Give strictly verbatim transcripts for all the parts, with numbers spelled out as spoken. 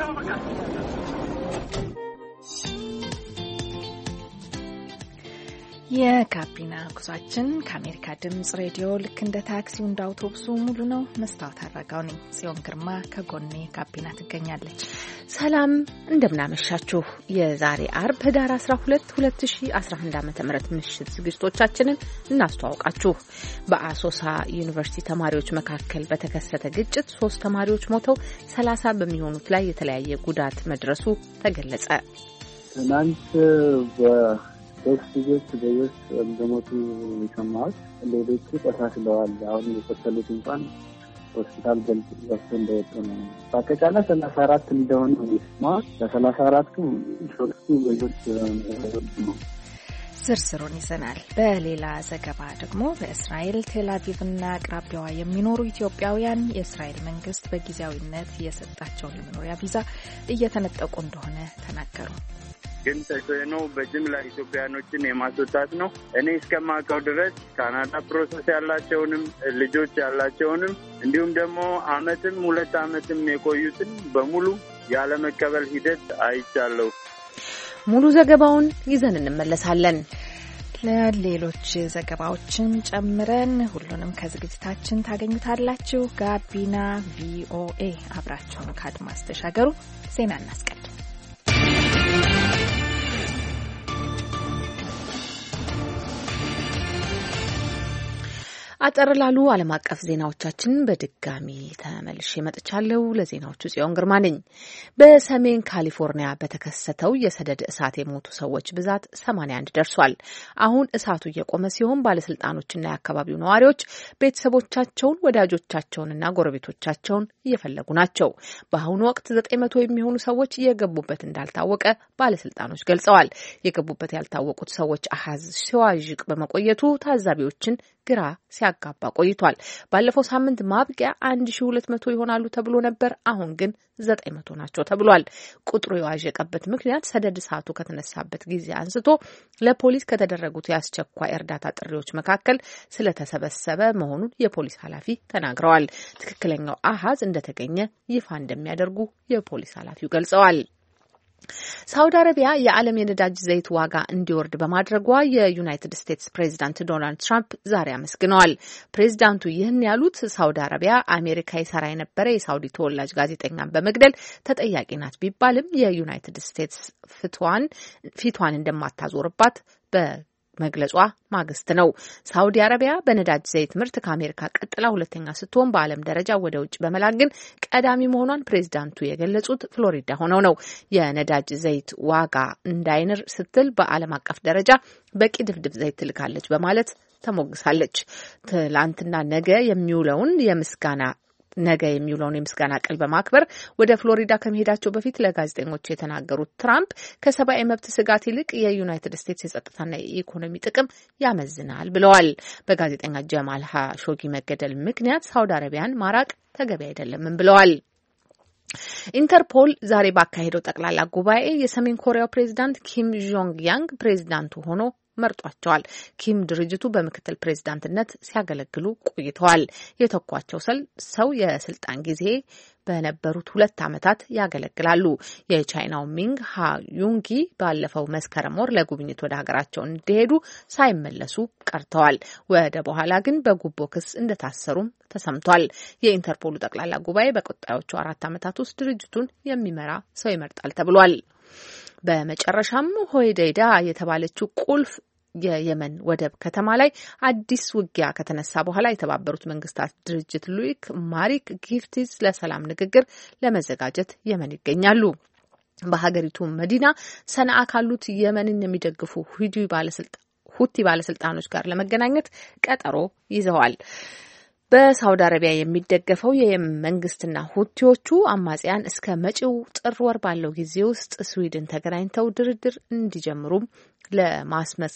የጋቢና ጉዟችን ከአሜሪካ ድምጽ ሬዲዮ ልክ እንደ ታክሲው እንደ አውቶቡሱ ሙሉ ነው። መስታወት አድራጋው ነኝ። ጽዮን ግርማ ከጎኔ ጋቢና ትገኛለች። ሰላም እንደምናመሻችሁ። የዛሬ አርብ ህዳር አስራ ሁለት ሁለት ሺህ አስራ አንድ ዓመተ ምህረት ምሽት ዝግጅቶቻችንን እናስተዋውቃችሁ። በአሶሳ ዩኒቨርሲቲ ተማሪዎች መካከል በተከሰተ ግጭት ሶስት ተማሪዎች ሞተው ሰላሳ በሚሆኑት ላይ የተለያየ ጉዳት መድረሱ ተገለጸ። ትናንት ሶስት ልጆች በየስ እንደሞቱ ይሰማል። ሌሎቹ ቆስለዋል። አሁን የቆሰሉት እንኳን ሆስፒታል ገብተው እንደወጡ ነው። በአጠቃላይ ሰላሳ አራት እንደሆነ ነው። ለሰላሳ አራቱ ሶስቱ በየስ ነው። ዝርዝሩን ይዘናል። በሌላ ዘገባ ደግሞ በእስራኤል ቴል አቪቭና አቅራቢያዋ የሚኖሩ ኢትዮጵያውያን የእስራኤል መንግስት በጊዜያዊነት የሰጣቸውን የመኖሪያ ቪዛ እየተነጠቁ እንደሆነ ተናገሩ። ግን ተሰኖ በጅምላ ኢትዮጵያኖችን የማስወጣት ነው። እኔ እስከማውቀው ድረስ ካናዳ ፕሮሰስ ያላቸውንም ልጆች ያላቸውንም እንዲሁም ደግሞ አመትም ሁለት አመትም የቆዩትን በሙሉ ያለ መቀበል ሂደት አይቻለሁ። ሙሉ ዘገባውን ይዘን እንመለሳለን። ለሌሎች ዘገባዎችን ጨምረን ሁሉንም ከዝግጅታችን ታገኙታላችሁ። ጋቢና ቪኦኤ አብራችሁን ከአድማስ ተሻገሩ። ዜና እናስቀድም። አጠር ላሉ ዓለም አቀፍ ዜናዎቻችን በድጋሚ ተመልሼ መጥቻለሁ። ለዜናዎቹ ጽዮን ግርማ ነኝ። በሰሜን ካሊፎርኒያ በተከሰተው የሰደድ እሳት የሞቱ ሰዎች ብዛት ሰማንያ አንድ ደርሷል። አሁን እሳቱ እየቆመ ሲሆን ባለስልጣኖችና የአካባቢው ነዋሪዎች ቤተሰቦቻቸውን፣ ወዳጆቻቸውንና ጎረቤቶቻቸውን እየፈለጉ ናቸው። በአሁኑ ወቅት ዘጠኝ መቶ የሚሆኑ ሰዎች የገቡበት እንዳልታወቀ ባለስልጣኖች ገልጸዋል። የገቡበት ያልታወቁት ሰዎች አሃዝ ሲዋዥቅ በመቆየቱ ታዛቢዎችን ግራ ሲያጋባ ቆይቷል። ባለፈው ሳምንት ማብቂያ አንድ ሺህ ሁለት መቶ ይሆናሉ ተብሎ ነበር። አሁን ግን ዘጠኝ መቶ ናቸው ተብሏል። ቁጥሩ የዋዠቀበት ምክንያት ሰደድ እሳቱ ከተነሳበት ጊዜ አንስቶ ለፖሊስ ከተደረጉት የአስቸኳይ እርዳታ ጥሪዎች መካከል ስለተሰበሰበ መሆኑን የፖሊስ ኃላፊ ተናግረዋል። ትክክለኛው አሃዝ እንደተገኘ ይፋ እንደሚያደርጉ የፖሊስ ኃላፊው ገልጸዋል። ሳውዲ አረቢያ የዓለም የነዳጅ ዘይት ዋጋ እንዲወርድ በማድረጓ የዩናይትድ ስቴትስ ፕሬዚዳንት ዶናልድ ትራምፕ ዛሬ አመስግነዋል። ፕሬዚዳንቱ ይህን ያሉት ሳውዲ አረቢያ አሜሪካ ይሰራ የነበረ የሳውዲ ተወላጅ ጋዜጠኛን በመግደል ተጠያቂ ናት ቢባልም የዩናይትድ ስቴትስ ፊቷን ፊቷን እንደማታዞርባት በ መግለጿ ማግስት ነው። ሳውዲ አረቢያ በነዳጅ ዘይት ምርት ከአሜሪካ ቀጥላ ሁለተኛ ስትሆን በዓለም ደረጃ ወደ ውጭ በመላክ ግን ቀዳሚ መሆኗን ፕሬዚዳንቱ የገለጹት ፍሎሪዳ ሆነው ነው። የነዳጅ ዘይት ዋጋ እንዳይንር ስትል በዓለም አቀፍ ደረጃ በቂ ድፍድፍ ዘይት ትልካለች በማለት ተሞግሳለች። ትላንትና ነገ የሚውለውን የምስጋና ነገ የሚውለውን የምስጋና ቀን በማክበር ወደ ፍሎሪዳ ከመሄዳቸው በፊት ለጋዜጠኞች የተናገሩት ትራምፕ ከሰብአዊ መብት ስጋት ይልቅ የዩናይትድ ስቴትስ የጸጥታና የኢኮኖሚ ጥቅም ያመዝናል ብለዋል። በጋዜጠኛ ጀማል ኻሾጊ መገደል ምክንያት ሳውዲ አረቢያን ማራቅ ተገቢ አይደለምም ብለዋል። ኢንተርፖል ዛሬ ባካሄደው ጠቅላላ ጉባኤ የሰሜን ኮሪያው ፕሬዚዳንት ኪም ጆንግ ያንግ ፕሬዚዳንቱ ሆኖ መርጧቸዋል። ኪም ድርጅቱ በምክትል ፕሬዝዳንትነት ሲያገለግሉ ቆይተዋል። የተኳቸው ሰው የስልጣን ጊዜ በነበሩት ሁለት ዓመታት ያገለግላሉ። የቻይናው ሚንግ ሃዩንጊ ባለፈው መስከረም ወር ለጉብኝት ወደ ሀገራቸው እንዲሄዱ ሳይመለሱ ቀርተዋል። ወደ በኋላ ግን በጉቦ ክስ እንደታሰሩም ተሰምቷል። የኢንተርፖሉ ጠቅላላ ጉባኤ በቀጣዮቹ አራት ዓመታት ውስጥ ድርጅቱን የሚመራ ሰው ይመርጣል ተብሏል። በመጨረሻም ሆይዴይዳ የተባለችው ቁልፍ የየመን ወደብ ከተማ ላይ አዲስ ውጊያ ከተነሳ በኋላ የተባበሩት መንግስታት ድርጅት ሉዊክ ማሪክ ጊፍቲስ ለሰላም ንግግር ለመዘጋጀት የመን ይገኛሉ። በሀገሪቱ መዲና ሰንዓ ካሉት የመንን የሚደግፉ ሁቲ ባለስልጣ ሁቲ ባለስልጣኖች ጋር ለመገናኘት ቀጠሮ ይዘዋል። በሳውዲ አረቢያ የሚደገፈው የየመን መንግስትና ሁቲዎቹ አማጽያን እስከ መጪው ጥር ወር ባለው ጊዜ ውስጥ ስዊድን ተገናኝተው ድርድር እንዲጀምሩ ለማስመስ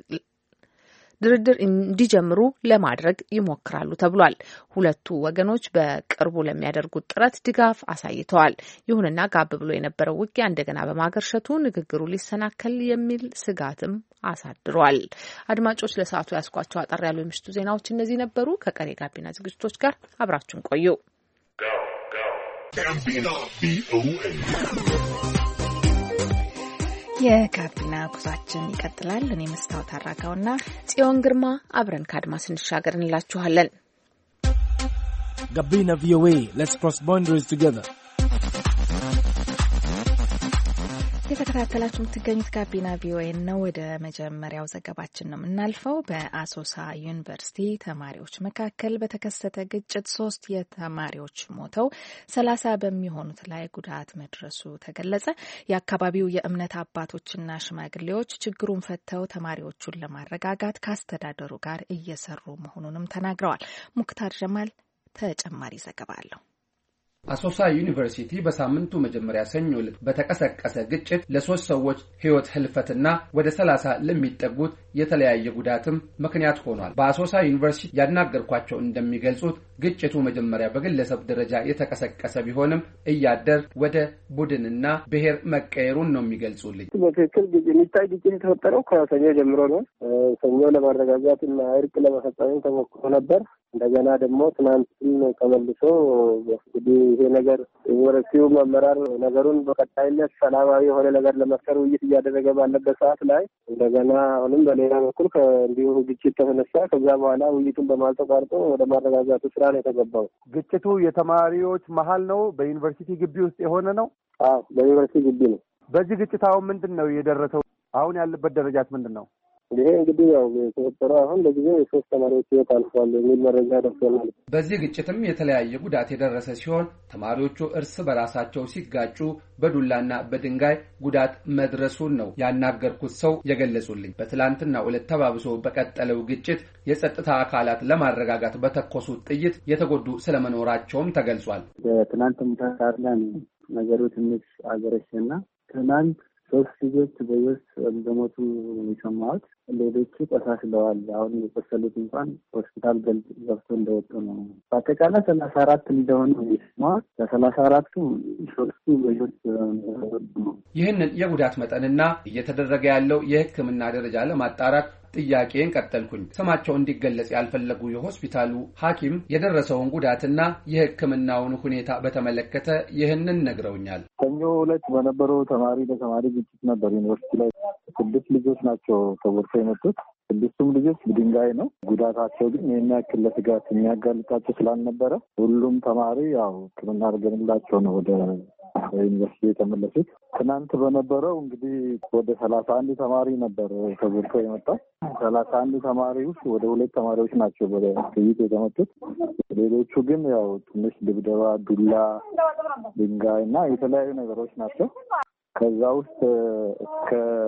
ድርድር እንዲጀምሩ ለማድረግ ይሞክራሉ ተብሏል። ሁለቱ ወገኖች በቅርቡ ለሚያደርጉት ጥረት ድጋፍ አሳይተዋል። ይሁንና ጋብ ብሎ የነበረው ውጊያ እንደገና በማገርሸቱ ንግግሩ ሊሰናከል የሚል ስጋትም አሳድሯል። አድማጮች፣ ለሰዓቱ ያስኳቸው አጠር ያሉ የምሽቱ ዜናዎች እነዚህ ነበሩ። ከቀሪ ጋቢና ዝግጅቶች ጋር አብራችሁን ቆዩ። የጋቢና ጉዟችን ይቀጥላል። እኔ መስታወት አራጋውና ጽዮን ግርማ አብረን ከአድማስ እንሻገር እንላችኋለን። Gabina V O A, let's cross boundaries together. የተከታተላችሁ የምትገኙት ጋቢና ቪኦኤ ነው። ወደ መጀመሪያው ዘገባችን ነው የምናልፈው። በአሶሳ ዩኒቨርሲቲ ተማሪዎች መካከል በተከሰተ ግጭት ሶስት የተማሪዎች ሞተው ሰላሳ በሚሆኑት ላይ ጉዳት መድረሱ ተገለጸ። የአካባቢው የእምነት አባቶችና ሽማግሌዎች ችግሩን ፈተው ተማሪዎቹን ለማረጋጋት ከአስተዳደሩ ጋር እየሰሩ መሆኑንም ተናግረዋል። ሙክታር ጀማል ተጨማሪ ዘገባ አለው። አሶሳ ዩኒቨርሲቲ በሳምንቱ መጀመሪያ ሰኞ ዕለት በተቀሰቀሰ ግጭት ለሶስት ሰዎች ህይወት ህልፈትና ወደ ሰላሳ ለሚጠጉት የተለያየ ጉዳትም ምክንያት ሆኗል። በአሶሳ ዩኒቨርሲቲ ያናገርኳቸው እንደሚገልጹት ግጭቱ መጀመሪያ በግለሰብ ደረጃ የተቀሰቀሰ ቢሆንም እያደር ወደ ቡድንና ብሔር መቀየሩን ነው የሚገልጹልኝ። በትክክል የሚታይ ግጭት የተፈጠረው ከሰኞ ጀምሮ ነው። ሰኞ ለማረጋጋትና እርቅ ለመፈጸም ተሞክሮ ነበር። እንደገና ደግሞ ትናንትም ተመልሶ እንግዲህ ይሄ ነገር ዩኒቨርሲቲው መመራር ነገሩን በቀጣይነት ሰላማዊ የሆነ ነገር ለመፍጠር ውይይት እያደረገ ባለበት ሰዓት ላይ እንደገና አሁንም በሌላ በኩል እንዲሁ ግጭት ተነሳ። ከዛ በኋላ ውይይቱን በማልተቋርጦ ወደ ማረጋጋቱ ስራ ነው የተገባው። ግጭቱ የተማሪዎች መሀል ነው፣ በዩኒቨርሲቲ ግቢ ውስጥ የሆነ ነው። አዎ በዩኒቨርሲቲ ግቢ ነው። በዚህ ግጭት አሁን ምንድን ነው የደረሰው? አሁን ያለበት ደረጃት ምንድን ነው? ይሄ እንግዲህ ያው የተፈጠረው አሁን ለጊዜው የሶስት ተማሪዎች ህይወት አልፏል የሚል መረጃ ደርሶናል። በዚህ ግጭትም የተለያየ ጉዳት የደረሰ ሲሆን ተማሪዎቹ እርስ በራሳቸው ሲጋጩ በዱላና በድንጋይ ጉዳት መድረሱን ነው ያናገርኩት ሰው የገለጹልኝ። በትላንትና ዕለት ተባብሶ በቀጠለው ግጭት የጸጥታ አካላት ለማረጋጋት በተኮሱት ጥይት የተጎዱ ስለመኖራቸውም ተገልጿል። በትናንትም ተሳርለን ነገሩ ትንሽ አገረሸና ትናንት ሶስት ልጆች በህይወት እንደሞቱ የሰማሁት፣ ሌሎቹ ቆስለዋል። አሁን የቆሰሉት እንኳን ሆስፒታል ገብቶ እንደወጡ ነው። በአጠቃላይ ሰላሳ አራት እንደሆኑ የሰማሁት። ከሰላሳ አራቱ ሶስቱ በህይወት ነው። ይህንን የጉዳት መጠንና እየተደረገ ያለው የሕክምና ደረጃ ለማጣራት ጥያቄን ቀጠልኩኝ። ስማቸው እንዲገለጽ ያልፈለጉ የሆስፒታሉ ሐኪም የደረሰውን ጉዳትና የሕክምናውን ሁኔታ በተመለከተ ይህንን ነግረውኛል። ሰኞ ዕለት በነበረው ተማሪ በተማሪ ግጭት ነበር ዩኒቨርሲቲ ላይ ስድስት ልጆች ናቸው ተጎድተው የመጡት። ስድስቱም ልጆች ድንጋይ ነው ጉዳታቸው፣ ግን ይህን ያክል ለስጋት የሚያጋልጣቸው ስላልነበረ ሁሉም ተማሪ ያው ሕክምና አድርገንላቸው ነው ወደ ዩኒቨርሲቲ የተመለሱት። ትናንት በነበረው እንግዲህ ወደ ሰላሳ አንድ ተማሪ ነበር ተጎድቶ የመጣው። ሰላሳ አንድ ተማሪ ውስጥ ወደ ሁለት ተማሪዎች ናቸው በጥይት የተመቱት። ሌሎቹ ግን ያው ትንሽ ድብደባ፣ ዱላ፣ ድንጋይ እና የተለያዩ ነገሮች ናቸው። ከዛ ውስጥ እስከ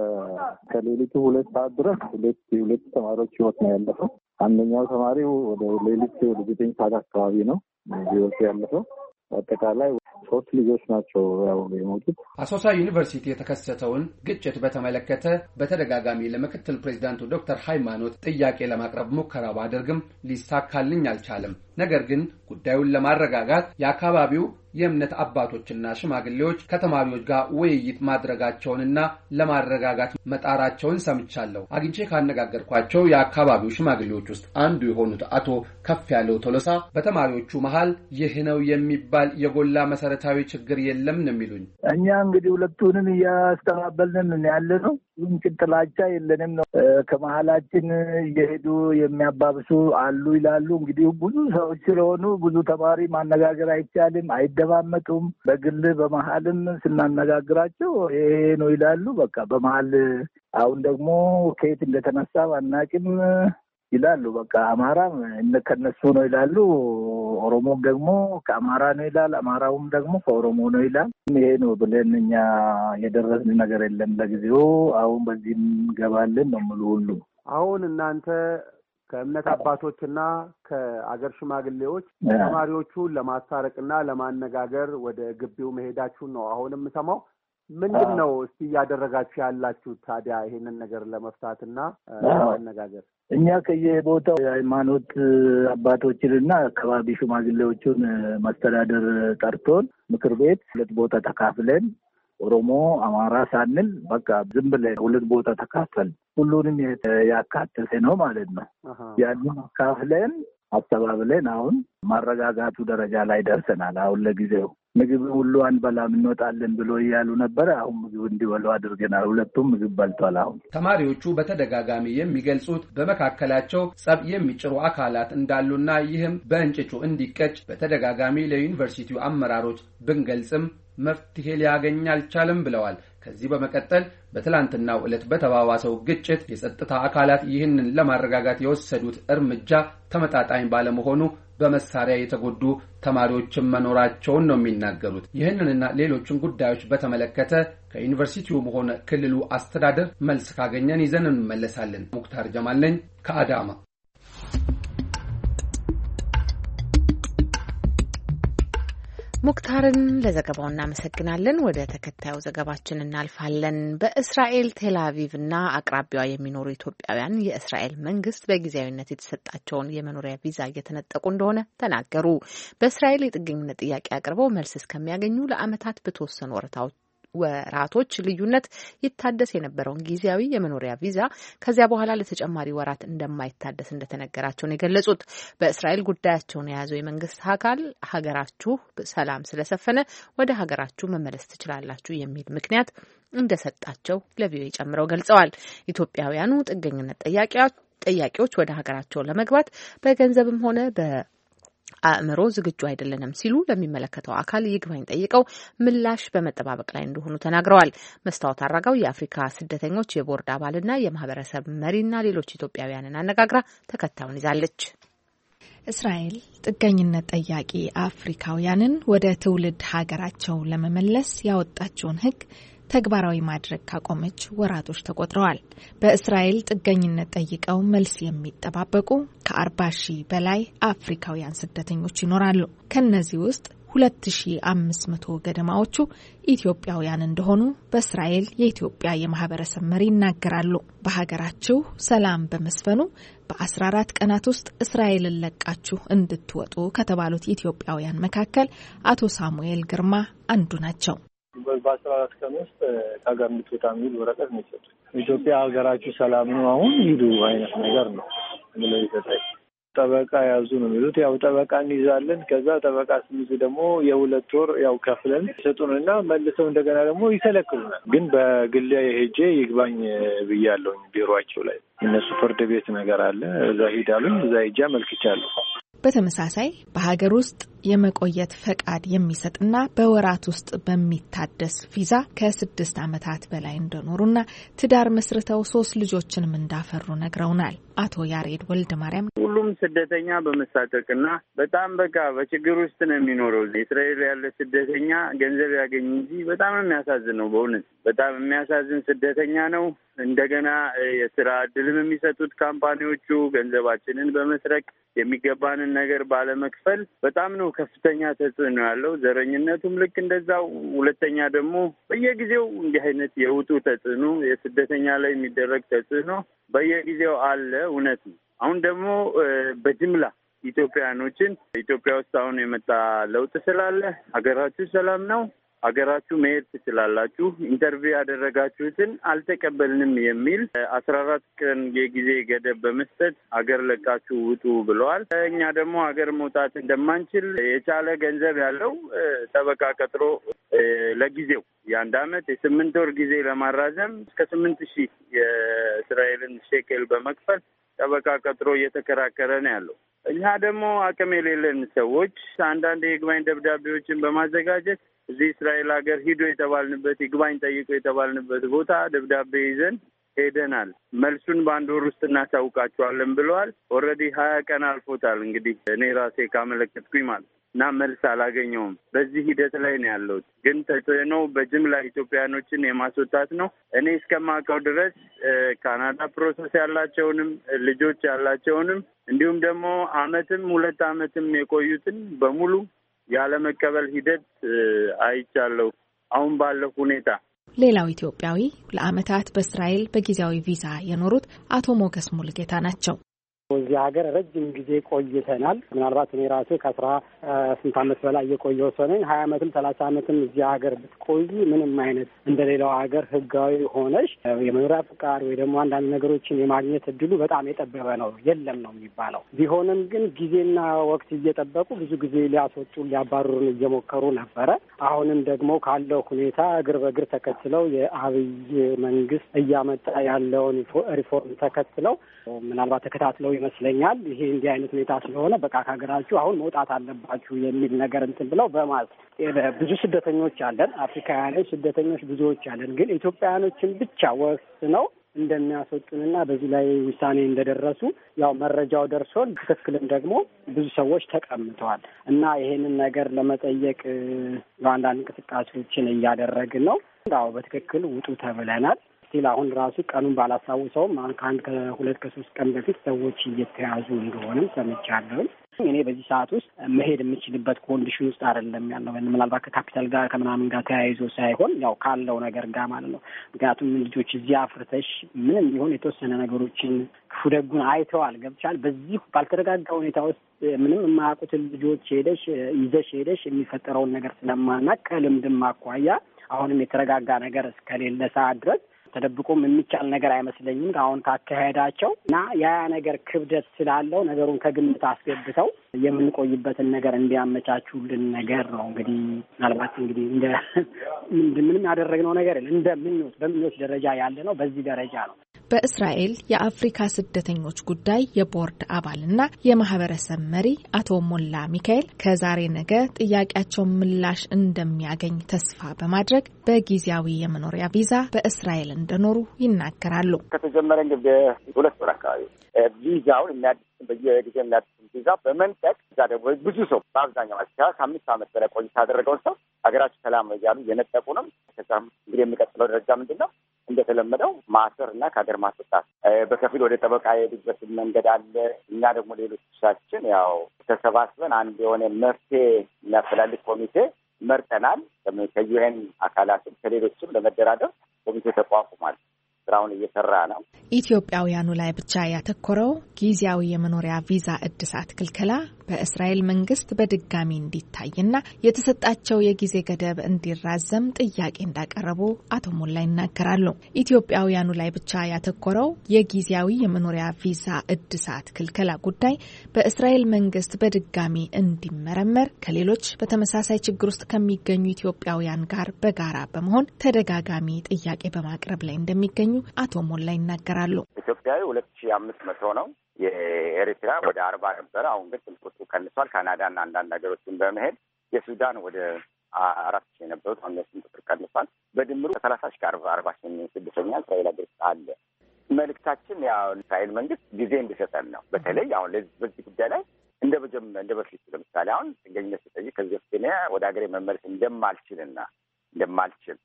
ከሌሊቱ ሁለት ሰዓት ድረስ ሁለት ሁለት ተማሪዎች ህይወት ነው ያለፈው። አንደኛው ተማሪ ወደ ሌሊት ወደ ዘጠኝ ሰዓት አካባቢ ነው ህይወቱ ያለፈው። አጠቃላይ ሶስት ልጆች ናቸው ያው የሞቱት። አሶሳ ዩኒቨርሲቲ የተከሰተውን ግጭት በተመለከተ በተደጋጋሚ ለምክትል ፕሬዝዳንቱ ዶክተር ሃይማኖት ጥያቄ ለማቅረብ ሙከራ ባደርግም ሊሳካልኝ አልቻለም። ነገር ግን ጉዳዩን ለማረጋጋት የአካባቢው የእምነት አባቶችና ሽማግሌዎች ከተማሪዎች ጋር ውይይት ማድረጋቸውንና ለማረጋጋት መጣራቸውን ሰምቻለሁ። አግኝቼ ካነጋገርኳቸው የአካባቢው ሽማግሌዎች ውስጥ አንዱ የሆኑት አቶ ከፍ ያለው ቶሎሳ በተማሪዎቹ መሃል ይህ ነው የሚባል የጎላ መሰረታዊ ችግር የለም ነው የሚሉኝ። እኛ እንግዲህ ሁለቱንም እያስተባበልን ያለ ነው። ጥላቻ የለንም ነው። ከመሀላችን እየሄዱ የሚያባብሱ አሉ ይላሉ። እንግዲህ ብዙ ሰዎች ስለሆኑ ብዙ ተማሪ ማነጋገር አይቻልም፣ አይደማመጡም። በግል በመሀልም ስናነጋግራቸው ይሄ ነው ይላሉ። በቃ በመሀል አሁን ደግሞ ከየት እንደተነሳ አናውቅም ይላሉ። በቃ አማራ ከነሱ ነው ይላሉ፣ ኦሮሞም ደግሞ ከአማራ ነው ይላል፣ አማራውም ደግሞ ከኦሮሞ ነው ይላል። ይሄ ነው ብለን እኛ የደረስን ነገር የለም ለጊዜው። አሁን በዚህ እንገባለን ነው ሙሉ ሁሉ። አሁን እናንተ ከእምነት አባቶችና ከአገር ሽማግሌዎች ተማሪዎቹን ለማስታረቅና ለማነጋገር ወደ ግቢው መሄዳችሁን ነው አሁን የምሰማው። ምንድን ነው እስቲ እያደረጋችሁ ያላችሁ ታዲያ ይሄንን ነገር ለመፍታትና ለማነጋገር? እኛ ከየቦታው የሃይማኖት አባቶችንና አካባቢ ሽማግሌዎቹን ማስተዳደር ጠርቶን ምክር ቤት ሁለት ቦታ ተካፍለን ኦሮሞ አማራ ሳንል በቃ ዝም ብለን ሁለት ቦታ ተካፈል ሁሉንም ያካተተ ነው ማለት ነው። ያንን ካፍለን አስተባብለን አሁን ማረጋጋቱ ደረጃ ላይ ደርሰናል። አሁን ለጊዜው ምግብ ሁሉ አንበላም እንወጣለን ብሎ እያሉ ነበር። አሁን ምግብ እንዲበሉ አድርገናል። ሁለቱም ምግብ በልቷል። አሁን ተማሪዎቹ በተደጋጋሚ የሚገልጹት በመካከላቸው ጸብ የሚጭሩ አካላት እንዳሉና ይህም በእንጭጩ እንዲቀጭ በተደጋጋሚ ለዩኒቨርሲቲው አመራሮች ብንገልጽም መፍትሄ ሊያገኝ አልቻለም ብለዋል። ከዚህ በመቀጠል በትላንትናው ዕለት በተባባሰው ግጭት የጸጥታ አካላት ይህንን ለማረጋጋት የወሰዱት እርምጃ ተመጣጣኝ ባለመሆኑ በመሳሪያ የተጎዱ ተማሪዎችም መኖራቸውን ነው የሚናገሩት። ይህንንና ሌሎችን ጉዳዮች በተመለከተ ከዩኒቨርሲቲውም ሆነ ክልሉ አስተዳደር መልስ ካገኘን ይዘን እንመለሳለን። ሙክታር ጀማል ነኝ ከአዳማ። ሙክታርን ለዘገባው እናመሰግናለን። ወደ ተከታዩ ዘገባችን እናልፋለን። በእስራኤል ቴል አቪቭና አቅራቢያዋ የሚኖሩ ኢትዮጵያውያን የእስራኤል መንግስት በጊዜያዊነት የተሰጣቸውን የመኖሪያ ቪዛ እየተነጠቁ እንደሆነ ተናገሩ። በእስራኤል የጥገኝነት ጥያቄ አቅርበው መልስ እስከሚያገኙ ለዓመታት በተወሰኑ ወረታዎች ወራቶች ልዩነት ይታደስ የነበረውን ጊዜያዊ የመኖሪያ ቪዛ ከዚያ በኋላ ለተጨማሪ ወራት እንደማይታደስ እንደተነገራቸው ነው የገለጹት። በእስራኤል ጉዳያቸውን የያዘው የመንግስት አካል ሀገራችሁ ሰላም ስለሰፈነ ወደ ሀገራችሁ መመለስ ትችላላችሁ የሚል ምክንያት እንደሰጣቸው ለቪኦኤ ጨምረው ገልጸዋል። ኢትዮጵያውያኑ ጥገኝነት ጠያቂዎች ጠያቂዎች ወደ ሀገራቸው ለመግባት በገንዘብም ሆነ በ አእምሮ ዝግጁ አይደለንም ሲሉ ለሚመለከተው አካል ይግባኝ ጠይቀው ምላሽ በመጠባበቅ ላይ እንደሆኑ ተናግረዋል። መስታወት አራጋው የአፍሪካ ስደተኞች የቦርድ አባልና የማህበረሰብ መሪና ሌሎች ኢትዮጵያውያንን አነጋግራ ተከታዩን ይዛለች። እስራኤል ጥገኝነት ጠያቂ አፍሪካውያንን ወደ ትውልድ ሀገራቸው ለመመለስ ያወጣችውን ሕግ ተግባራዊ ማድረግ ካቆመች ወራቶች ተቆጥረዋል። በእስራኤል ጥገኝነት ጠይቀው መልስ የሚጠባበቁ ከአርባ ሺህ በላይ አፍሪካውያን ስደተኞች ይኖራሉ። ከነዚህ ውስጥ ሁለት ሺህ አምስት መቶ ገደማዎቹ ኢትዮጵያውያን እንደሆኑ በእስራኤል የኢትዮጵያ የማህበረሰብ መሪ ይናገራሉ። በሀገራችሁ ሰላም በመስፈኑ በአስራ አራት ቀናት ውስጥ እስራኤልን ለቃችሁ እንድትወጡ ከተባሉት ኢትዮጵያውያን መካከል አቶ ሳሙኤል ግርማ አንዱ ናቸው። በአስራ አራት ቀን ውስጥ ከሀገር እንድትወጣ የሚል ወረቀት ነው የሰጡት። ኢትዮጵያ ሀገራችሁ ሰላም ነው አሁን ሂዱ አይነት ነገር ነው ብለው ይሰጣል። ጠበቃ ያዙ ነው የሚሉት። ያው ጠበቃ እንይዛለን። ከዛ ጠበቃ ስንይዝ ደግሞ የሁለት ወር ያው ከፍለን ይሰጡንና መልሰው እንደገና ደግሞ ይከለክሉናል። ግን በግሌ ሄጄ ይግባኝ ብያለሁኝ ቢሮአቸው ላይ። እነሱ ፍርድ ቤት ነገር አለ እዛ ሄዳሉኝ። እዛ ሄጄ አመልክቻለሁ። በተመሳሳይ በሀገር ውስጥ የመቆየት ፈቃድ የሚሰጥና በወራት ውስጥ በሚታደስ ቪዛ ከስድስት ዓመታት በላይ እንደኖሩና ትዳር መስርተው ሶስት ልጆችንም እንዳፈሩ ነግረውናል። አቶ ያሬድ ወልደ ማርያም ሁሉም ስደተኛ በመሳቀቅና በጣም በቃ በችግር ውስጥ ነው የሚኖረው። እስራኤል ያለ ስደተኛ ገንዘብ ያገኝ እንጂ በጣም የሚያሳዝን ነው። በእውነት በጣም የሚያሳዝን ስደተኛ ነው። እንደገና የስራ እድልም የሚሰጡት ካምፓኒዎቹ ገንዘባችንን በመስረቅ የሚገባንን ነገር ባለመክፈል በጣም ነው ከፍተኛ ተጽዕኖ ያለው። ዘረኝነቱም ልክ እንደዛው። ሁለተኛ ደግሞ በየጊዜው እንዲህ አይነት የውጡ ተጽዕኖ የስደተኛ ላይ የሚደረግ ተጽዕኖ በየጊዜው አለ። እውነት ነው። አሁን ደግሞ በጅምላ ኢትዮጵያኖችን ኢትዮጵያ ውስጥ አሁን የመጣ ለውጥ ስላለ ሀገራችሁ ሰላም ነው፣ ሀገራችሁ መሄድ ትችላላችሁ፣ ኢንተርቪው ያደረጋችሁትን አልተቀበልንም የሚል አስራ አራት ቀን የጊዜ ገደብ በመስጠት ሀገር ለቃችሁ ውጡ ብለዋል። እኛ ደግሞ ሀገር መውጣት እንደማንችል የቻለ ገንዘብ ያለው ጠበቃ ቀጥሮ ለጊዜው የአንድ አመት የስምንት ወር ጊዜ ለማራዘም እስከ ስምንት ሺህ የእስራኤልን ሼኬል በመክፈል ጠበቃ ቀጥሮ እየተከራከረ ነው ያለው። እኛ ደግሞ አቅም የሌለን ሰዎች አንዳንድ የይግባኝ ደብዳቤዎችን በማዘጋጀት እዚህ እስራኤል ሀገር ሂዶ የተባልንበት ይግባኝ ጠይቆ የተባልንበት ቦታ ደብዳቤ ይዘን ሄደናል። መልሱን በአንድ ወር ውስጥ እናሳውቃቸዋለን ብለዋል። ኦልሬዲ ሀያ ቀን አልፎታል። እንግዲህ እኔ ራሴ ካመለከትኩኝ ማለት እና መልስ አላገኘውም። በዚህ ሂደት ላይ ነው ያለሁት። ግን ተጽዕኖ በጅምላ ኢትዮጵያኖችን የማስወጣት ነው። እኔ እስከማውቀው ድረስ ካናዳ ፕሮሰስ ያላቸውንም ልጆች ያላቸውንም እንዲሁም ደግሞ አመትም ሁለት አመትም የቆዩትን በሙሉ ያለመቀበል ሂደት አይቻለሁ አሁን ባለው ሁኔታ። ሌላው ኢትዮጵያዊ ለአመታት በእስራኤል በጊዜያዊ ቪዛ የኖሩት አቶ ሞገስ ሙልጌታ ናቸው። እዚህ ሀገር ረጅም ጊዜ ቆይተናል። ምናልባት እኔ ራሴ ከአስራ ስንት ዓመት በላይ የቆየው ሰው ነኝ። ሀያ ዓመትም ሰላሳ ዓመትም እዚህ ሀገር ብትቆይ ምንም አይነት እንደሌላው ሀገር ህጋዊ ሆነሽ የመኖሪያ ፍቃድ ወይ ደግሞ አንዳንድ ነገሮችን የማግኘት እድሉ በጣም የጠበበ ነው፣ የለም ነው የሚባለው። ቢሆንም ግን ጊዜና ወቅት እየጠበቁ ብዙ ጊዜ ሊያስወጡ ሊያባሩን እየሞከሩ ነበረ። አሁንም ደግሞ ካለው ሁኔታ እግር በእግር ተከትለው የአብይ መንግስት እያመጣ ያለውን ሪፎርም ተከትለው ምናልባት ተከታትለው ይመስለኛል ይሄ እንዲህ አይነት ሁኔታ ስለሆነ በቃ ከሀገራችሁ አሁን መውጣት አለባችሁ የሚል ነገር እንትን ብለው በማለት ብዙ ስደተኞች አለን፣ አፍሪካውያኖች ስደተኞች ብዙዎች አለን። ግን ኢትዮጵያውያኖችን ብቻ ወስነው እንደሚያስወጡንና በዚህ ላይ ውሳኔ እንደደረሱ ያው መረጃው ደርሶን ትክክልም ደግሞ ብዙ ሰዎች ተቀምጠዋል እና ይሄንን ነገር ለመጠየቅ አንዳንድ እንቅስቃሴዎችን እያደረግን ነው። ያው በትክክል ውጡ ተብለናል። ስቲል አሁን ራሱ ቀኑን ባላስታውሰውም ከአንድ ከሁለት ከሶስት ቀን በፊት ሰዎች እየተያዙ እንደሆነም ሰምቻለሁ። እኔ በዚህ ሰዓት ውስጥ መሄድ የምችልበት ኮንዲሽን ውስጥ አይደለም ያለው። ምናልባት ከካፒታል ጋር ከምናምን ጋር ተያይዞ ሳይሆን ያው ካለው ነገር ጋር ማለት ነው። ምክንያቱም ልጆች እዚህ አፍርተሽ ምንም ቢሆን የተወሰነ ነገሮችን ክፉ ደጉን አይተዋል፣ ገብቻል። በዚህ ባልተረጋጋ ሁኔታ ውስጥ ምንም የማያውቁትን ልጆች ሄደሽ ይዘሽ ሄደሽ የሚፈጠረውን ነገር ስለማናቅ ከልምድም አኳያ አሁንም የተረጋጋ ነገር እስከሌለ ሰዓት ድረስ ተደብቆም የሚቻል ነገር አይመስለኝም አሁን ካካሄዳቸው እና ያ ነገር ክብደት ስላለው ነገሩን ከግምት አስገብተው የምንቆይበትን ነገር እንዲያመቻቹልን ነገር ነው። እንግዲህ ምናልባት እንግዲህ እንደ ምንም ያደረግነው ነገር እንደምንወስ በምንወስ ደረጃ ያለ ነው። በዚህ ደረጃ ነው። በእስራኤል የአፍሪካ ስደተኞች ጉዳይ የቦርድ አባልና የማህበረሰብ መሪ አቶ ሞላ ሚካኤል ከዛሬ ነገ ጥያቄያቸው ምላሽ እንደሚያገኝ ተስፋ በማድረግ በጊዜያዊ የመኖሪያ ቪዛ በእስራኤል እንደኖሩ ይናገራሉ። ከተጀመረ እንግዲህ ሁለት ወር አካባቢ ቪዛውን የሚያድስ በየጊዜው የሚያድስ ቪዛ በመንጠቅ እዛ ደግሞ ብዙ ሰው በአብዛኛው ማለት ከአምስት ዓመት በላይ ቆይታ ያደረገውን ሰው ሀገራችን ሰላም ነው እያሉ እየነጠቁ ነው። ከዛም እንግዲህ የሚቀጥለው ደረጃ ምንድን ነው? እንደተለመደው ማሰር እና ከሀገር ማስወጣት በከፊል ወደ ጠበቃ የሄዱበት መንገድ አለ። እኛ ደግሞ ሌሎቻችን ያው ተሰባስበን አንድ የሆነ መፍትሄ የሚያፈላልግ ኮሚቴ መርጠናል። ከዩኤን አካላትም ከሌሎችም ለመደራደር ኮሚቴ ተቋቁሟል። ስራውን እየሰራ ነው። ኢትዮጵያውያኑ ላይ ብቻ ያተኮረው ጊዜያዊ የመኖሪያ ቪዛ እድሳት ክልከላ በእስራኤል መንግስት በድጋሚ እንዲታይና የተሰጣቸው የጊዜ ገደብ እንዲራዘም ጥያቄ እንዳቀረቡ አቶ ሞላ ይናገራሉ። ኢትዮጵያውያኑ ላይ ብቻ ያተኮረው የጊዜያዊ የመኖሪያ ቪዛ እድሳት ክልከላ ጉዳይ በእስራኤል መንግስት በድጋሚ እንዲመረመር ከሌሎች በተመሳሳይ ችግር ውስጥ ከሚገኙ ኢትዮጵያውያን ጋር በጋራ በመሆን ተደጋጋሚ ጥያቄ በማቅረብ ላይ እንደሚገኙ አቶ ሞላ ይናገራሉ። ኢትዮጵያዊ ሁለት ሺህ አምስት መቶ ነው። የኤርትራ ወደ አርባ ነበረ። አሁን ግን ቁጥሩ ቀንሷል። ካናዳና አንዳንድ ሀገሮችን በመሄድ የሱዳን ወደ አራት ሺህ የነበሩት አሁን የሱን ቁጥር ቀንሷል። በድምሩ ከሰላሳ ሺህ ከአርባ አርባ ሺህ ስድስተኛ እስራኤል ሀገር አለ። መልእክታችን ያው እስራኤል መንግስት ጊዜ እንዲሰጠን ነው። በተለይ አሁን በዚህ ጉዳይ ላይ እንደ በጀም እንደ በፊት ለምሳሌ አሁን ጥገኝነት ስጠይቅ ከዚህ በፊት እኔ ወደ ሀገሬ መመለስ እንደማልችልና እንደማልችል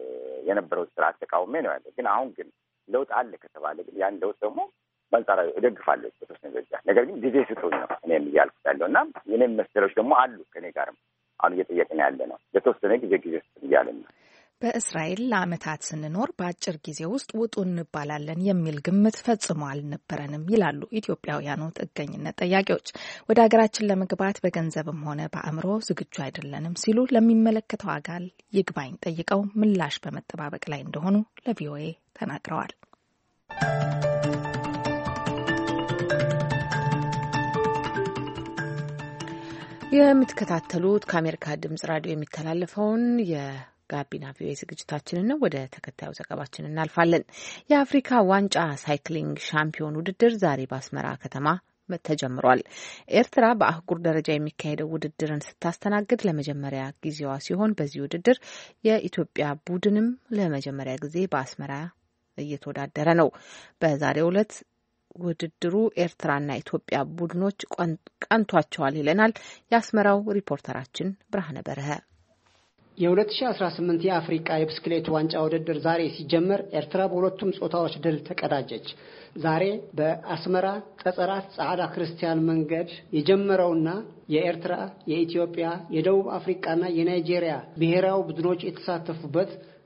የነበረው ስርዓት ተቃውሜ ነው ያለ። ግን አሁን ግን ለውጥ አለ ከተባለ ግን ያን ለውጥ ደግሞ በአንጻራዊ እደግፋለሁ በተወሰነ ደረጃ። ነገር ግን ጊዜ ስጡኝ ነው እኔም እያልኩት ያለው እና የኔም መሰሎች ደግሞ አሉ ከኔ ጋርም አሁን እየጠየቅን ያለ ነው። ለተወሰነ ጊዜ ጊዜ ስጡኝ እያልን ነው። በእስራኤል ለዓመታት ስንኖር በአጭር ጊዜ ውስጥ ውጡ እንባላለን የሚል ግምት ፈጽሞ አልነበረንም ይላሉ ኢትዮጵያውያኑ ጥገኝነት ጠያቂዎች። ወደ ሀገራችን ለመግባት በገንዘብም ሆነ በአእምሮ ዝግጁ አይደለንም ሲሉ ለሚመለከተው አካል ይግባኝ ጠይቀው ምላሽ በመጠባበቅ ላይ እንደሆኑ ለቪኦኤ ተናግረዋል። የምትከታተሉት ከአሜሪካ ድምጽ ራዲዮ የሚተላለፈውን የ ጋቢና ቪኦኤ ዝግጅታችንን ነው። ወደ ተከታዩ ዘገባችን እናልፋለን። የአፍሪካ ዋንጫ ሳይክሊንግ ሻምፒዮን ውድድር ዛሬ በአስመራ ከተማ ተጀምሯል። ኤርትራ በአህጉር ደረጃ የሚካሄደው ውድድርን ስታስተናግድ ለመጀመሪያ ጊዜዋ ሲሆን በዚህ ውድድር የኢትዮጵያ ቡድንም ለመጀመሪያ ጊዜ በአስመራ እየተወዳደረ ነው። በዛሬው ዕለት ውድድሩ ኤርትራና ኢትዮጵያ ቡድኖች ቀንቷቸዋል ይለናል የአስመራው ሪፖርተራችን ብርሃነ በረሀ። የሁለት ሺህ አስራ ስምንት የአፍሪካ የብስክሌት ዋንጫ ውድድር ዛሬ ሲጀመር ኤርትራ በሁለቱም ጾታዎች ድል ተቀዳጀች። ዛሬ በአስመራ ቀጸራት ጻዕዳ ክርስቲያን መንገድ የጀመረውና የኤርትራ፣ የኢትዮጵያ፣ የደቡብ አፍሪካና የናይጄሪያ ብሔራዊ ቡድኖች የተሳተፉበት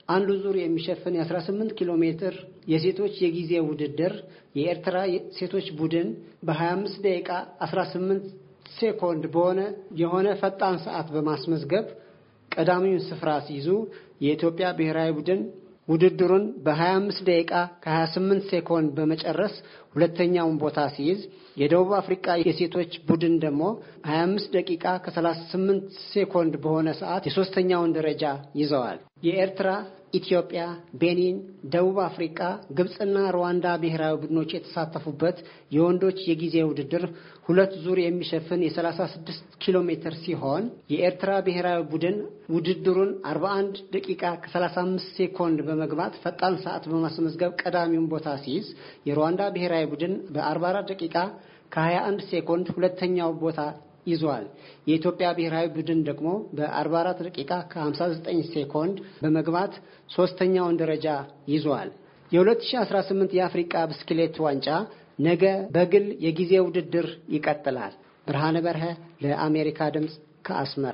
አንዱ ዙር የሚሸፍን የ18 ኪሎ ሜትር የሴቶች የጊዜ ውድድር የኤርትራ ሴቶች ቡድን በ25 ደቂቃ አስራ ስምንት ሴኮንድ በሆነ የሆነ ፈጣን ሰዓት በማስመዝገብ ቀዳሚውን ስፍራ ሲይዙ የኢትዮጵያ ብሔራዊ ቡድን ውድድሩን በ25 ደቂቃ ከ28 ሴኮንድ በመጨረስ ሁለተኛውን ቦታ ሲይዝ የደቡብ አፍሪካ የሴቶች ቡድን ደግሞ ሃያ አምስት ደቂቃ ከ38 ሴኮንድ በሆነ ሰዓት የሶስተኛውን ደረጃ ይዘዋል። የኤርትራ፣ ኢትዮጵያ፣ ቤኒን፣ ደቡብ አፍሪካ፣ ግብጽና ሩዋንዳ ብሔራዊ ቡድኖች የተሳተፉበት የወንዶች የጊዜ ውድድር ሁለት ዙር የሚሸፍን የ36 ኪሎ ሜትር ሲሆን የኤርትራ ብሔራዊ ቡድን ውድድሩን አርባ አንድ ደቂቃ ከ35 ሴኮንድ በመግባት ፈጣን ሰዓት በማስመዝገብ ቀዳሚውን ቦታ ሲይዝ የሩዋንዳ ብሔራዊ ቡድን በ44 ደቂቃ ከ21 ሴኮንድ ሁለተኛው ቦታ ይዟል። የኢትዮጵያ ብሔራዊ ቡድን ደግሞ በ44 ደቂቃ ከ59 ሴኮንድ በመግባት ሶስተኛውን ደረጃ ይዟል። የ2018 የአፍሪካ ብስክሌት ዋንጫ ነገ በግል የጊዜ ውድድር ይቀጥላል። ብርሃነ በርሀ ለአሜሪካ ድምጽ ከአስመራ።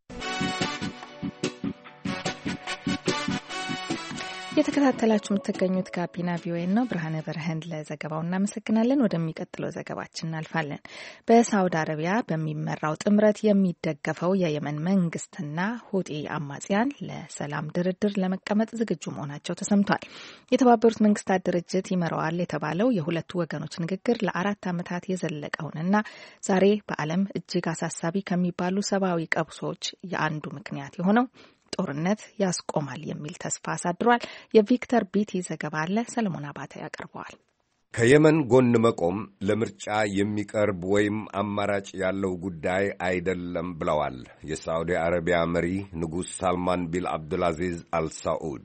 የተከታተላችሁ የምትገኙት ጋቢና ቪኦኤ ነው። ብርሃነ በርሀን ለዘገባው እናመሰግናለን። ወደሚቀጥለው ዘገባችን እናልፋለን። በሳውዲ አረቢያ በሚመራው ጥምረት የሚደገፈው የየመን መንግስትና ሁቲ አማጽያን ለሰላም ድርድር ለመቀመጥ ዝግጁ መሆናቸው ተሰምቷል። የተባበሩት መንግስታት ድርጅት ይመራዋል የተባለው የሁለቱ ወገኖች ንግግር ለአራት ዓመታት የዘለቀውንና ዛሬ በዓለም እጅግ አሳሳቢ ከሚባሉ ሰብአዊ ቀውሶች የአንዱ ምክንያት የሆነው ጦርነት ያስቆማል የሚል ተስፋ አሳድሯል። የቪክተር ቢቲ ዘገባ አለ፣ ሰለሞን አባተ ያቀርበዋል። ከየመን ጎን መቆም ለምርጫ የሚቀርብ ወይም አማራጭ ያለው ጉዳይ አይደለም ብለዋል የሳዑዲ አረቢያ መሪ ንጉሥ ሳልማን ቢን አብዱልአዚዝ አልሳዑድ።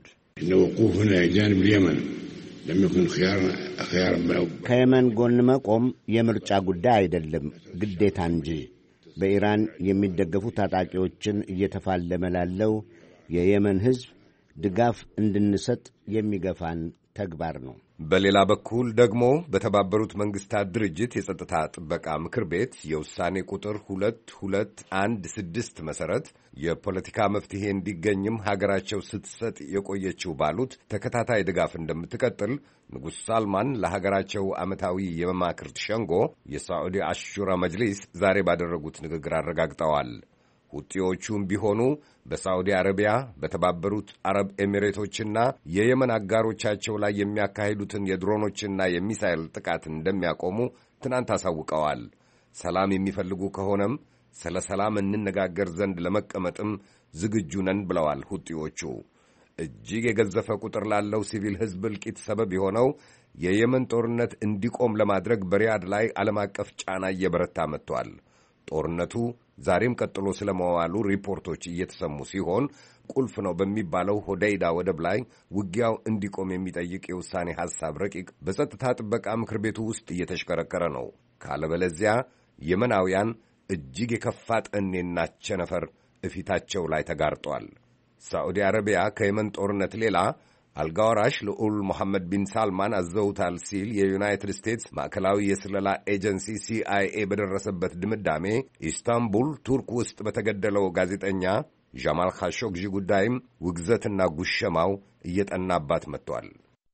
ከየመን ጎን መቆም የምርጫ ጉዳይ አይደለም፣ ግዴታ እንጂ በኢራን የሚደገፉ ታጣቂዎችን እየተፋለመ ላለው የየመን ሕዝብ ድጋፍ እንድንሰጥ የሚገፋን ተግባር ነው። በሌላ በኩል ደግሞ በተባበሩት መንግስታት ድርጅት የጸጥታ ጥበቃ ምክር ቤት የውሳኔ ቁጥር ሁለት ሁለት አንድ ስድስት መሠረት የፖለቲካ መፍትሄ እንዲገኝም ሀገራቸው ስትሰጥ የቆየችው ባሉት ተከታታይ ድጋፍ እንደምትቀጥል ንጉሥ ሳልማን ለሀገራቸው ዓመታዊ የመማክርት ሸንጎ የሳዑዲ አሹራ መጅሊስ ዛሬ ባደረጉት ንግግር አረጋግጠዋል። ሁቲዎቹም ቢሆኑ በሳዑዲ አረቢያ በተባበሩት አረብ ኤሚሬቶችና የየመን አጋሮቻቸው ላይ የሚያካሂዱትን የድሮኖችና የሚሳይል ጥቃት እንደሚያቆሙ ትናንት አሳውቀዋል። ሰላም የሚፈልጉ ከሆነም ስለ ሰላም እንነጋገር ዘንድ ለመቀመጥም ዝግጁ ነን ብለዋል ሁቲዎቹ። እጅግ የገዘፈ ቁጥር ላለው ሲቪል ሕዝብ እልቂት ሰበብ የሆነው የየመን ጦርነት እንዲቆም ለማድረግ በሪያድ ላይ ዓለም አቀፍ ጫና እየበረታ መጥቷል። ጦርነቱ ዛሬም ቀጥሎ ስለመዋሉ ሪፖርቶች እየተሰሙ ሲሆን ቁልፍ ነው በሚባለው ሆዴይዳ ወደብ ላይ ውጊያው እንዲቆም የሚጠይቅ የውሳኔ ሐሳብ ረቂቅ በጸጥታ ጥበቃ ምክር ቤቱ ውስጥ እየተሽከረከረ ነው። ካለበለዚያ የመናውያን እጅግ የከፋ ጠኔና ቸነፈር እፊታቸው ላይ ተጋርጧል። ሳዑዲ አረቢያ ከየመን ጦርነት ሌላ አልጋወራሽ ልዑል መሐመድ ቢን ሳልማን አዘውታል ሲል የዩናይትድ ስቴትስ ማዕከላዊ የስለላ ኤጀንሲ ሲአይኤ በደረሰበት ድምዳሜ ኢስታንቡል ቱርክ ውስጥ በተገደለው ጋዜጠኛ ጃማል ካሾግጂ ጉዳይም ውግዘትና ጉሸማው እየጠናባት መጥቷል።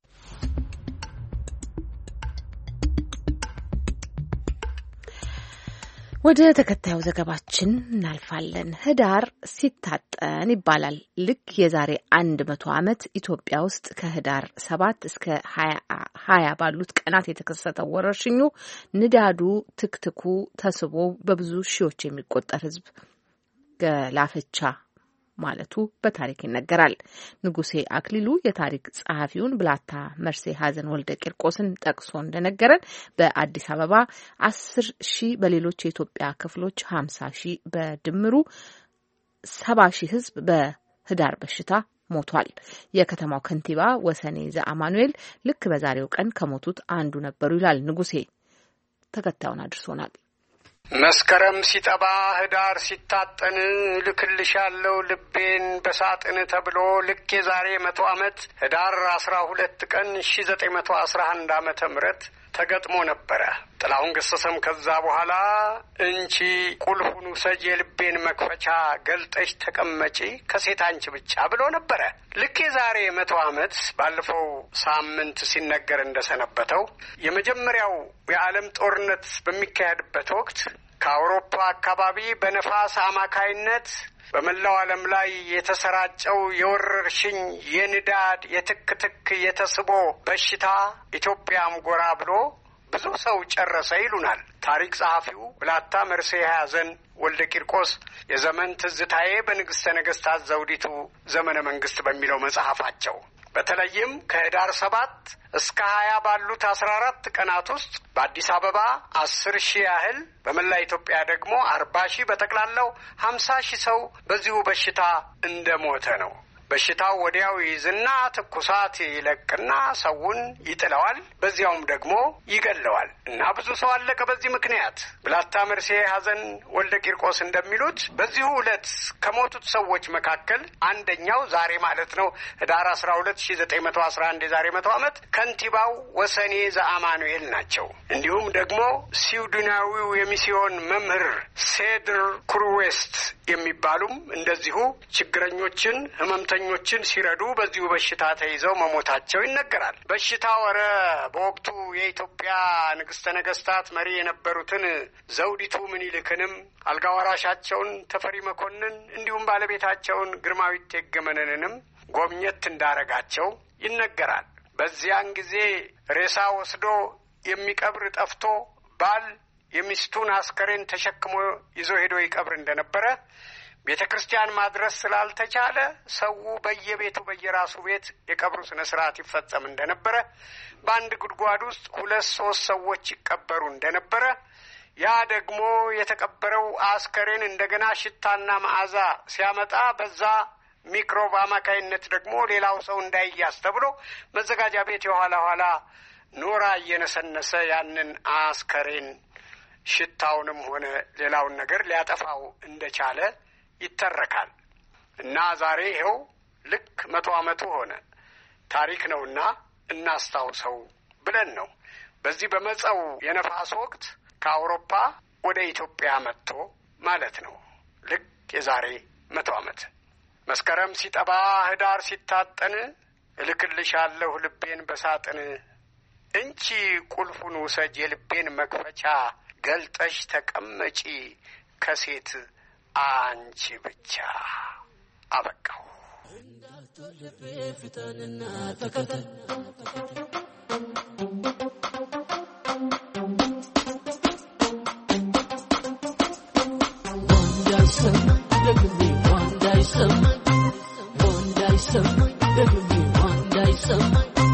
ወደ ተከታዩ ዘገባችን እናልፋለን። ህዳር ሲታጠን ይባላል። ልክ የዛሬ አንድ መቶ ዓመት ኢትዮጵያ ውስጥ ከህዳር ሰባት እስከ ሀያ ባሉት ቀናት የተከሰተው ወረርሽኙ ንዳዱ ትክትኩ ተስቦ በብዙ ሺዎች የሚቆጠር ህዝብ ገላፈቻ ማለቱ በታሪክ ይነገራል። ንጉሴ አክሊሉ የታሪክ ጸሐፊውን ብላታ መርሴ ሀዘን ወልደ ቂርቆስን ጠቅሶ እንደነገረን በአዲስ አበባ አስር ሺህ በሌሎች የኢትዮጵያ ክፍሎች ሀምሳ ሺህ በድምሩ ሰባ ሺህ ህዝብ በህዳር በሽታ ሞቷል። የከተማው ከንቲባ ወሰኔ ዘአማኑኤል ልክ በዛሬው ቀን ከሞቱት አንዱ ነበሩ ይላል ንጉሴ። ተከታዩን አድርሶናል። መስከረም ሲጠባ ህዳር ሲታጠን ልክልሻለው ልቤን በሳጥን ተብሎ ልክ የዛሬ መቶ ዓመት ህዳር አስራ ሁለት ቀን ሺህ ዘጠኝ መቶ አስራ አንድ ዓመተ ምህረት ተገጥሞ ነበረ። ጥላሁን ገሰሰም ከዛ በኋላ እንቺ ቁልፉን ውሰጂ የልቤን መክፈቻ ገልጠሽ ተቀመጪ ከሴት አንቺ ብቻ ብሎ ነበረ። ልክ የዛሬ መቶ ዓመት ባለፈው ሳምንት ሲነገር እንደሰነበተው የመጀመሪያው የዓለም ጦርነት በሚካሄድበት ወቅት ከአውሮፓ አካባቢ በነፋስ አማካይነት በመላው ዓለም ላይ የተሰራጨው የወረርሽኝ የንዳድ የትክትክ የተስቦ በሽታ ኢትዮጵያም ጎራ ብሎ ብዙ ሰው ጨረሰ ይሉናል ታሪክ ጸሐፊው ብላታ መርሴ ሐዘን ወልደ ቂርቆስ የዘመን ትዝታዬ በንግሥተ ነገሥታት ዘውዲቱ ዘመነ መንግስት በሚለው መጽሐፋቸው። በተለይም ከህዳር ሰባት እስከ ሀያ ባሉት አስራ አራት ቀናት ውስጥ በአዲስ አበባ አስር ሺህ ያህል በመላ ኢትዮጵያ ደግሞ አርባ ሺህ በጠቅላላው ሀምሳ ሺህ ሰው በዚሁ በሽታ እንደሞተ ነው። በሽታው ወዲያው ይዝና ትኩሳት ይለቅና ሰውን ይጥለዋል፣ በዚያውም ደግሞ ይገለዋል እና ብዙ ሰው አለቀ በዚህ ምክንያት። ብላታ መርሴ ሐዘን ወልደ ቂርቆስ እንደሚሉት በዚሁ ዕለት ከሞቱት ሰዎች መካከል አንደኛው ዛሬ ማለት ነው ህዳር አስራ ሁለት ሺህ ዘጠኝ መቶ አስራ አንድ የዛሬ መቶ ዓመት ከንቲባው ወሰኔ ዘአማኑኤል ናቸው። እንዲሁም ደግሞ ስዊድናዊው የሚስዮን መምህር ሴድር ኩሩዌስት የሚባሉም እንደዚሁ ችግረኞችን ህመምተኞችን ሲረዱ በዚሁ በሽታ ተይዘው መሞታቸው ይነገራል። በሽታው ወረ በወቅቱ የኢትዮጵያ ንግሥተ ነገሥታት መሪ የነበሩትን ዘውዲቱ ምኒልክንም አልጋ ወራሻቸውን ተፈሪ መኮንን እንዲሁም ባለቤታቸውን ግርማዊት እቴጌ መነንንም ጎብኘት እንዳረጋቸው ይነገራል። በዚያን ጊዜ ሬሳ ወስዶ የሚቀብር ጠፍቶ ባል የሚስቱን አስከሬን ተሸክሞ ይዞ ሄዶ ይቀብር እንደነበረ ቤተ ክርስቲያን ማድረስ ስላልተቻለ ሰው በየቤቱ በየራሱ ቤት የቀብሩ ስነ ስርዓት ይፈጸም እንደነበረ በአንድ ጉድጓድ ውስጥ ሁለት ሶስት ሰዎች ይቀበሩ እንደነበረ ያ ደግሞ የተቀበረው አስከሬን እንደገና ሽታና መዓዛ ሲያመጣ በዛ ሚክሮብ አማካይነት ደግሞ ሌላው ሰው እንዳይያዝ ተብሎ መዘጋጃ ቤት የኋላ ኋላ ኖራ እየነሰነሰ ያንን አስከሬን ሽታውንም ሆነ ሌላውን ነገር ሊያጠፋው እንደቻለ ይተረካል እና ዛሬ ይኸው ልክ መቶ ዓመቱ ሆነ። ታሪክ ነውና እናስታውሰው ብለን ነው። በዚህ በመጸው የነፋስ ወቅት ከአውሮፓ ወደ ኢትዮጵያ መጥቶ ማለት ነው ልክ የዛሬ መቶ ዓመት መስከረም ሲጠባ ህዳር ሲታጠን እልክልሻለሁ ልቤን በሳጥን እንቺ ቁልፉን ውሰጅ የልቤን መክፈቻ ገልጠሽ ተቀመጪ ከሴት አንቺ ብቻ አበቃው። እንዳትልፍ ፍጠንና ተከተል ወንዳይሰም ደግሜ ወንዳይሰም ወንዳይሰም ደግሜ ወንዳይሰም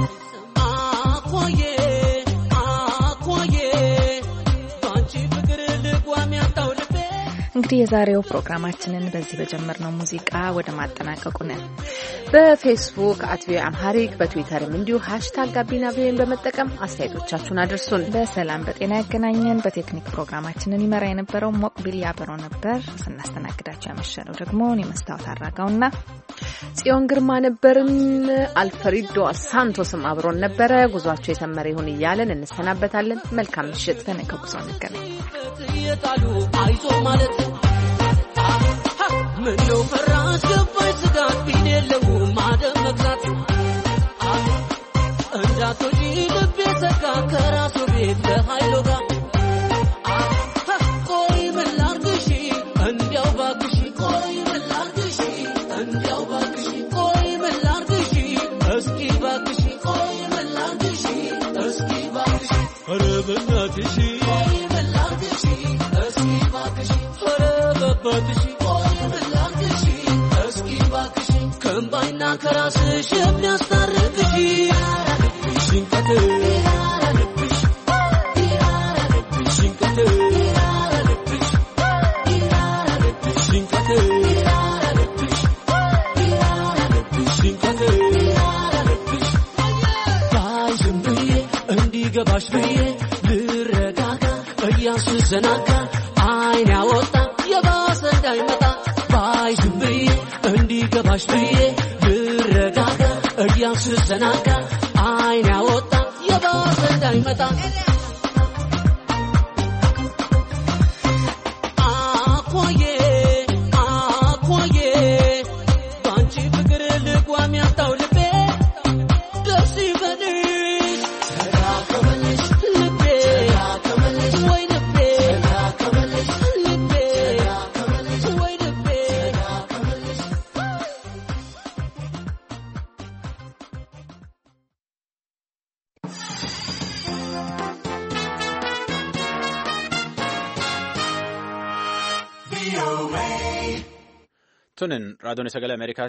አቆየ አቆየ ባንቺ ፍቅር ልጓም ያጣው ልቤ። እንግዲህ የዛሬው ፕሮግራማችንን በዚህ በጀመርነው ሙዚቃ ወደ ማጠናቀቁ ነን። በፌስቡክ አት ቪኦኤ አምሃሪክ በትዊተርም እንዲሁ ሃሽታግ ጋቢና ቪኦኤን በመጠቀም አስተያየቶቻችሁን አድርሱን። በሰላም በጤና ያገናኘን። በቴክኒክ ፕሮግራማችንን ይመራ የነበረው ሞቅቢል ያበረው ነበር። ስናስተናግዳቸው ያመሸነው ደግሞ እኔ መስታወት አራጋውና ጽዮን ግርማ ነበርን። አልፍሬዶ ሳንቶስም አብሮን ነበረ። ጉዟቸው የሰመረ ይሁን እያለን እንሰናበታለን። መልካም ምሽት። በነገ ጉዞ እንገናኝ። አይዞ ማለት ምን ነው ፈራስ ገባይ ስጋት ቢደለው ማደም መግዛት እንዳቶጂ ልቤ ሰካ ከራሱ ቤት ለኃይሎ ጋር ቆይ ምን ላርግሽ እንዲያው ባክሽ ቆይ ምን ላርግሽ እንዲያው ባክሽ ቆይ ምን ላርግሽ እስኪ ባክሽ ቆይ ምን ላርግሽ እስኪ ባክሽ ኧረ በእናትሽ ቆይ ምን ላርግሽ እስኪ ባክሽ ኧረ በባትሽ ከምባይና ከራስሽ የሚያስታርቅሽ ሽንቀት እንዲገባሽ ብዬ ልረጋጋ እያስዘናጋ አይን ያወጣ የባሰ እንዳይመጣ ባይዝም ብዬ እንዲገባሽ ብዬ ልረጋጋ እያስዘናጋ አይን ያወጣ የባሰ እንዳይመጣ አቆየ አቆየ ባንቺ ፍቅር ልጓም ያጣው ልቤ ደስ ይበልሽ ተራከመልሽ ልቤ ተራከመልሽ ወይ ልቤ ተራከመልሽ ልቤ ተራከመልሽ ወይ ልቤ ተራከመልሽ Tunin raadiyoon sagalee Ameerikaa